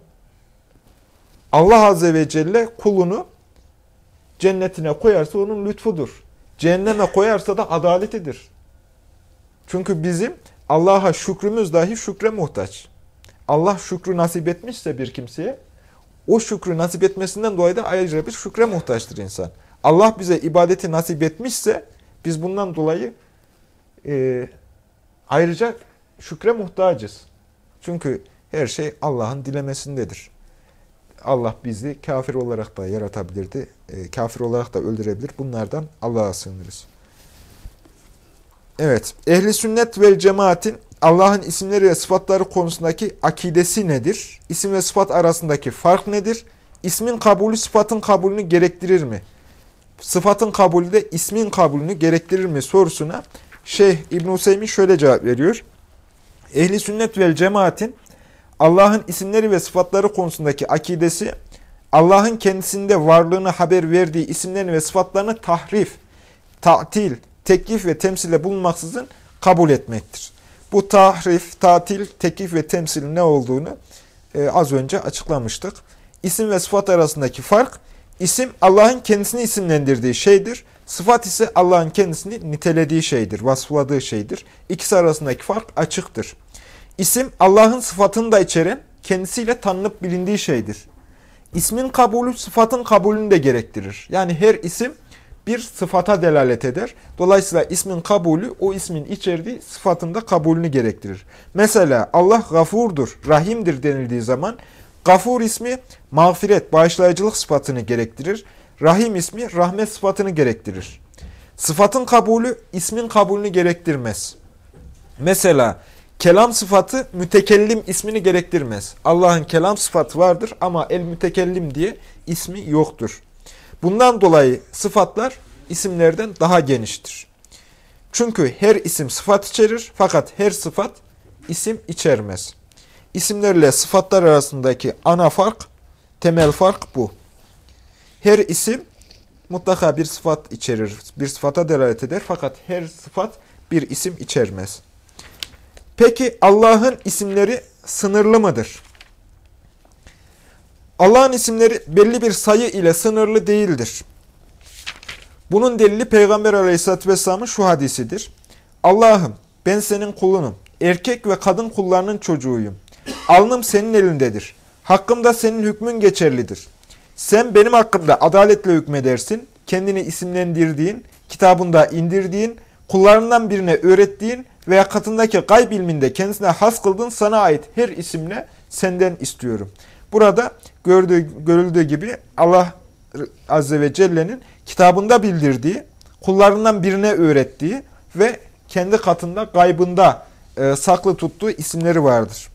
Allah Azze ve Celle kulunu cennetine koyarsa onun lütfudur. Cehenneme koyarsa da adaletidir. Çünkü bizim Allah'a şükrümüz dahi şükre muhtaç. Allah şükrü nasip etmişse bir kimseye, o şükrü nasip etmesinden dolayı da ayrıca bir şükre muhtaçtır insan. Allah bize ibadeti nasip etmişse, biz bundan dolayı ayrıca şükre muhtacız. Çünkü her şey Allah'ın dilemesindedir. Allah bizi kafir olarak da yaratabilirdi, kafir olarak da öldürebilir. Bunlardan Allah'a sığınırız. Evet, ehli sünnet vel cemaatin Allah'ın isimleri ve sıfatları konusundaki akidesi nedir? İsim ve sıfat arasındaki fark nedir? İsmin kabulü sıfatın kabulünü gerektirir mi? Sıfatın kabulü de ismin kabulünü gerektirir mi sorusuna Şeyh İbn-i Hüseyin şöyle cevap veriyor. Ehli sünnet vel cemaatin Allah'ın isimleri ve sıfatları konusundaki akidesi, Allah'ın kendisinde varlığını haber verdiği isimlerini ve sıfatlarını tahrif, ta'til, tekyif ve temsile bulunmaksızın kabul etmektir. Bu tahrif, tatil, tekyif ve temsil ne olduğunu az önce açıklamıştık. İsim ve sıfat arasındaki fark, isim Allah'ın kendisini isimlendirdiği şeydir. Sıfat ise Allah'ın kendisini nitelediği şeydir, vasıfladığı şeydir. İkisi arasındaki fark açıktır. İsim Allah'ın sıfatını da içeren, kendisiyle tanınıp bilindiği şeydir. İsmin kabulü sıfatın kabulünü de gerektirir. Yani her isim bir sıfata delalet eder. Dolayısıyla ismin kabulü o ismin içerdiği sıfatın da kabulünü gerektirir. Mesela Allah gafurdur, rahimdir denildiği zaman gafur ismi mağfiret, bağışlayıcılık sıfatını gerektirir. Rahim ismi rahmet sıfatını gerektirir. Sıfatın kabulü ismin kabulünü gerektirmez. Mesela kelam sıfatı mütekellim ismini gerektirmez. Allah'ın kelam sıfatı vardır ama el mütekellim diye ismi yoktur. Bundan dolayı sıfatlar isimlerden daha geniştir. Çünkü her isim sıfat içerir fakat her sıfat isim içermez. İsimlerle sıfatlar arasındaki ana fark, temel fark bu. Her isim mutlaka bir sıfat içerir, bir sıfata delalet eder fakat her sıfat bir isim içermez. Peki Allah'ın isimleri sınırlı mıdır? Allah'ın isimleri belli bir sayı ile sınırlı değildir. Bunun delili Peygamber Aleyhisselatü Vesselam'ın şu hadisidir. Allah'ım ben senin kulunum, erkek ve kadın kullarının çocuğuyum. Alnım senin elindedir. Hakkımda senin hükmün geçerlidir. Sen benim hakkımda adaletle hükmedersin. Kendini isimlendirdiğin, kitabında indirdiğin, kullarından birine öğrettiğin veya katındaki gayb ilminde kendisine has kıldığın sana ait her isimle senden istiyorum. Burada görüldüğü gibi Allah Azze ve Celle'nin kitabında bildirdiği, kullarından birine öğrettiği ve kendi katında gaybında saklı tuttuğu isimleri vardır.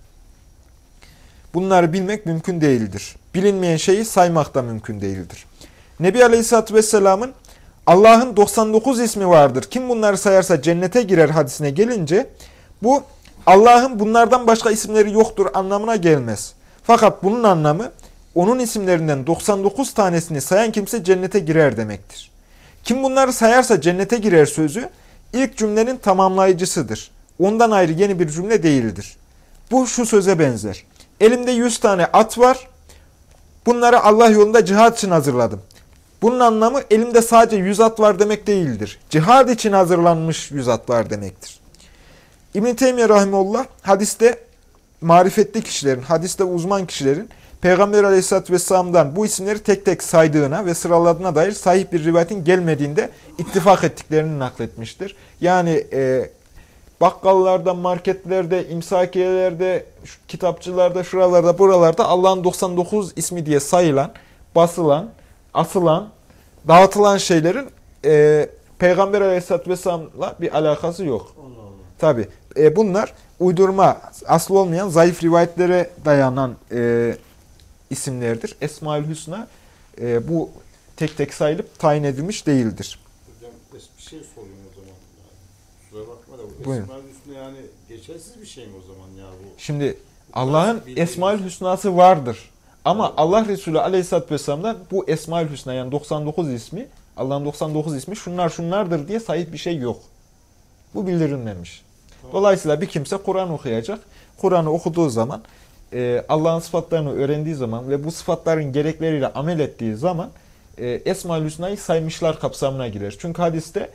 Bunları bilmek mümkün değildir. Bilinmeyen şeyi saymak da mümkün değildir. Nebi Aleyhisselatü Vesselam'ın Allah'ın 99 ismi vardır. Kim bunları sayarsa cennete girer hadisine gelince bu Allah'ın bunlardan başka isimleri yoktur anlamına gelmez. Fakat bunun anlamı onun isimlerinden 99 tanesini sayan kimse cennete girer demektir. Kim bunları sayarsa cennete girer sözü ilk cümlenin tamamlayıcısıdır. Ondan ayrı yeni bir cümle değildir. Bu şu söze benzer. Elimde 100 tane at var. Bunları Allah yolunda cihad için hazırladım. Bunun anlamı elimde sadece 100 at var demek değildir. Cihad için hazırlanmış 100 at var demektir. İbn-i Teymiye Rahimullah hadiste marifetli kişilerin, hadiste uzman kişilerin Peygamber Aleyhisselatü Vesselam'dan bu isimleri tek tek saydığına ve sıraladığına dair sahih bir rivayetin gelmediğinde ittifak ettiklerini nakletmiştir. Yani bakkallarda, marketlerde, imsakiyelerde, kitapçılarda, şuralarda, buralarda Allah'ın 99 ismi diye sayılan, basılan, asılan, dağıtılan şeylerin Peygamber Aleyhisselatü Vesselam'la bir alakası yok. Tabi bunlar uydurma, aslı olmayan zayıf rivayetlere dayanan isimlerdir. Esma-ül Hüsna bu tek tek sayılıp tayin edilmiş değildir. Hocam bir şey sorayım o zaman. Kusura bakma da bu Buyurun. Esma-ül Hüsna yani geçersiz bir şey mi o zaman ya bu? Şimdi Allah'ın Esma-ül Hüsna'sı vardır. Ama Allah Resulü Aleyhisselatü Vesselam'dan bu Esma-ül Hüsna yani 99 ismi, Allah'ın 99 ismi şunlardır diye sahih bir şey yok. Bu bildirilmemiş. Dolayısıyla bir kimse Kur'an okuyacak. Kur'an'ı okuduğu zaman, Allah'ın sıfatlarını öğrendiği zaman ve bu sıfatların gerekleriyle amel ettiği zaman Esma-ül Hüsna'yı saymışlar kapsamına girer. Çünkü hadiste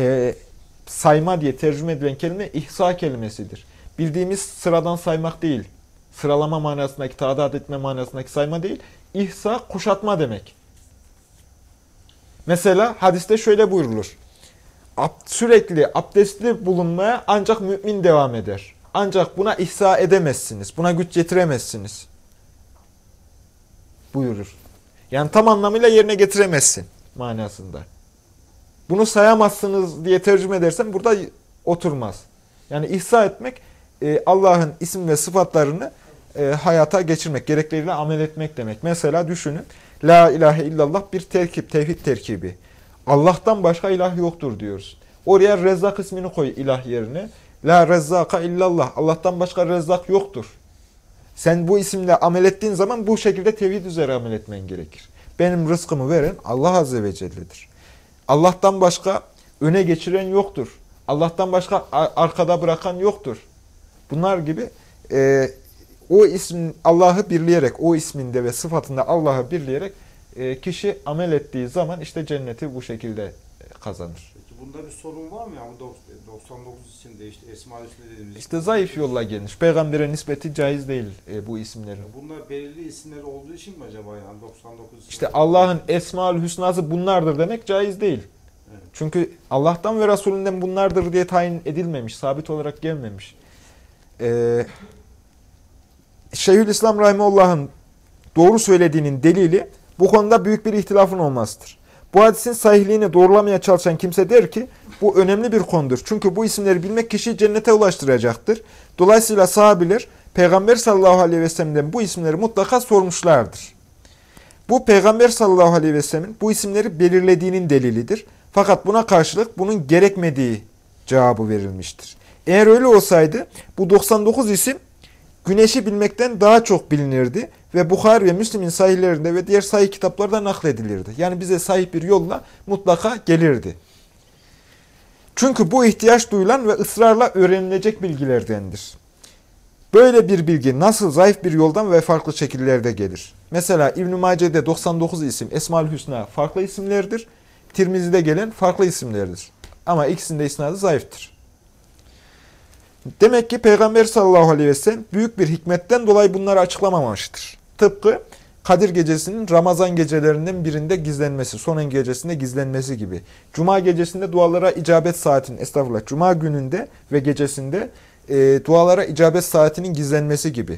sayma diye tercüme edilen kelime ihsa kelimesidir. Bildiğimiz sıradan saymak değil. Sıralama manasındaki, tadat etme manasındaki sayma değil. İhsa kuşatma demek. Mesela hadiste şöyle buyrulur. Sürekli abdestli bulunmaya ancak mümin devam eder. Ancak buna ihsa edemezsiniz. Buna güç getiremezsiniz. Buyurur. Yani tam anlamıyla yerine getiremezsin manasında. Bunu sayamazsınız diye tercüme edersem burada oturmaz. Yani ihsa etmek Allah'ın isim ve sıfatlarını hayata geçirmek, gerekleriyle amel etmek demek. Mesela düşünün. La ilahe illallah bir terkip, tevhid terkibi. Allah'tan başka ilah yoktur diyoruz. Oraya Rezzak ismini koy ilah yerine. La rezzaka illallah. Allah'tan başka rezzak yoktur. Sen bu isimle amel ettiğin zaman bu şekilde tevhid üzere amel etmen gerekir. Benim rızkımı veren Allah Azze ve Celle'dir. Allah'tan başka öne geçiren yoktur. Allah'tan başka arkada bırakan yoktur. Bunlar gibi o ismin Allah'ı birleyerek, o isminde ve sıfatında Allah'ı birleyerek kişi amel ettiği zaman işte cenneti bu şekilde kazanır. Peki bunda bir sorun var mı ya? Bu 99 içinde işte Esma-ül Hüsna dediğimiz. İşte zayıf yolla gelmiş. Peygambere nispeti caiz değil bu isimlerin. Bunlar belirli isimleri olduğu için mi acaba yani 99 isim? İşte Allah'ın Esma-ül Hüsnası bunlardır demek caiz değil. Evet. Çünkü Allah'tan ve Resulünden bunlardır diye tayin edilmemiş, sabit olarak gelmemiş. Şeyhülislam Rahimullah'ın doğru söylediğinin delili bu konuda büyük bir ihtilafın olmasıdır. Bu hadisin sahihliğini doğrulamaya çalışan kimse der ki bu önemli bir konudur. Çünkü bu isimleri bilmek kişiyi cennete ulaştıracaktır. Dolayısıyla sahabiler Peygamber sallallahu aleyhi ve sellem'den bu isimleri mutlaka sormuşlardır. Bu Peygamber sallallahu aleyhi ve sellemin bu isimleri belirlediğinin delilidir. Fakat buna karşılık bunun gerekmediği cevabı verilmiştir. Eğer öyle olsaydı bu 99 isim güneşi bilmekten daha çok bilinirdi ve Bukhari ve Müslim'in sahihlerinde ve diğer sahih kitaplarda nakledilirdi. Yani bize sahih bir yolla mutlaka gelirdi. Çünkü bu ihtiyaç duyulan ve ısrarla öğrenilecek bilgilerdendir. Böyle bir bilgi nasıl zayıf bir yoldan ve farklı şekillerde gelir? Mesela İbn-i Mace'de 99 isim, Esma-ül Hüsna farklı isimlerdir. Tirmizi'de gelen farklı isimlerdir. Ama ikisinde isnadı zayıftır. Demek ki Peygamber sallallahu aleyhi ve sellem büyük bir hikmetten dolayı bunları açıklamamıştır. Tıpkı Kadir gecesinin Ramazan gecelerinden birinde gizlenmesi, son gecesinde gizlenmesi gibi. Cuma gecesinde dualara icabet saatinin, Cuma gününde ve gecesinde dualara icabet saatinin gizlenmesi gibi.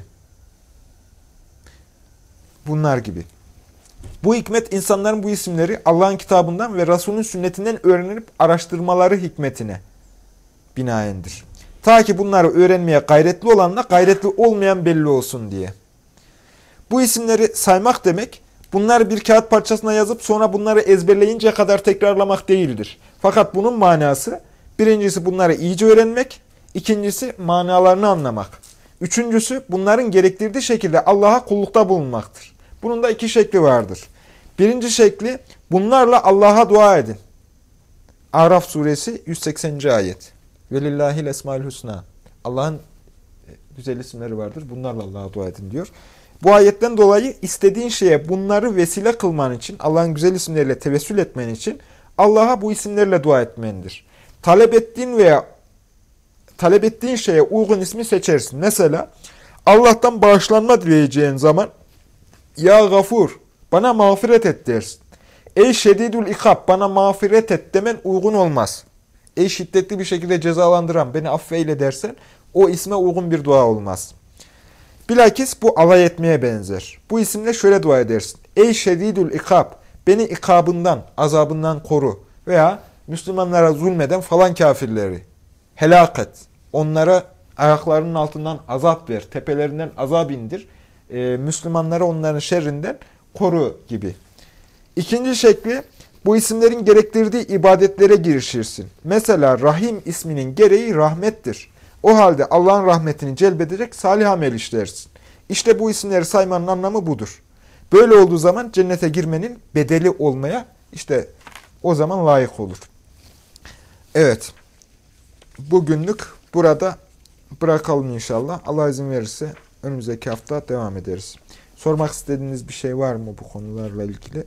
Bunlar gibi. Bu hikmet insanların bu isimleri Allah'ın kitabından ve Resulünün sünnetinden öğrenip araştırmaları hikmetine binaendir. Ta ki bunları öğrenmeye gayretli olanla gayretli olmayan belli olsun diye. Bu isimleri saymak demek, bunları bir kağıt parçasına yazıp sonra bunları ezberleyinceye kadar tekrarlamak değildir. Fakat bunun manası, birincisi bunları iyice öğrenmek, ikincisi manalarını anlamak. Üçüncüsü bunların gerektirdiği şekilde Allah'a kullukta bulunmaktır. Bunun da iki şekli vardır. Birinci şekli, bunlarla Allah'a dua edin. Araf suresi 180. ayet. Velillahil esmaül husna. Allah'ın güzel isimleri vardır. Bunlarla Allah'a dua edin diyor. Bu ayetten dolayı istediğin şeye bunları vesile kılman için, Allah'ın güzel isimleriyle tevessül etmen için Allah'a bu isimlerle dua etmendir. Talep ettiğin şeye uygun ismi seçersin. Mesela Allah'tan bağışlanma dileyeceğin zaman Ya Gafur, bana mağfiret et dersin. Ey şedidül ikab, bana mağfiret et demen uygun olmaz. Ey şiddetli bir şekilde cezalandıran, beni affeyle dersen o isme uygun bir dua olmaz. Bilakis bu alay etmeye benzer. Bu isimle şöyle dua edersin. Ey şedidül ikab, beni ikabından, azabından koru. Veya Müslümanlara zulmeden falan kafirleri helak et. Onlara ayaklarının altından azap ver, tepelerinden azap indir. Müslümanlara onların şerrinden koru gibi. İkinci şekli, bu isimlerin gerektirdiği ibadetlere girişirsin. Mesela Rahim isminin gereği rahmettir. O halde Allah'ın rahmetini celbedecek salih amel işlersin. İşte bu isimleri saymanın anlamı budur. Böyle olduğu zaman cennete girmenin bedeli olmaya işte o zaman layık olur. Evet, bugünlük burada bırakalım inşallah. Allah izin verirse önümüzdeki hafta devam ederiz. Sormak istediğiniz bir şey var mı bu konularla ilgili?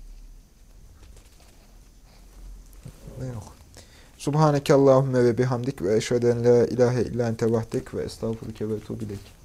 Yok. Subhaneke Allahümme ve bihamdik ve eşheden la ilahe illa ente vahdek ve estağfurüke ve etûbü ileyk.